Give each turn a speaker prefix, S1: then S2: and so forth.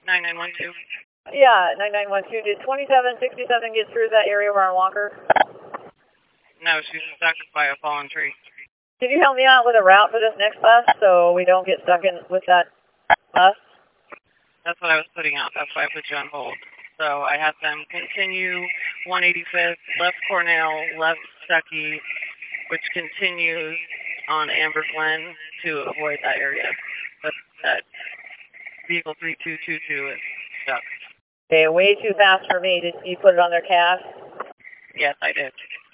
S1: 9912.
S2: Yeah, 9912. Did 2767 get through that area around Walker?
S1: No, she's stuck by a fallen tree.
S2: Can you help me out with a route for this next bus so we don't get stuck in with that bus?
S1: That's what I was putting out. That's why I put you on hold. So I have them continue 185th, left Cornell, left Stuckey, which continues on Amber Glen to avoid that area. But that vehicle 3222 is stuck.
S2: Okay, way too fast for me. Did you put it on their cast?
S1: Yes, I did.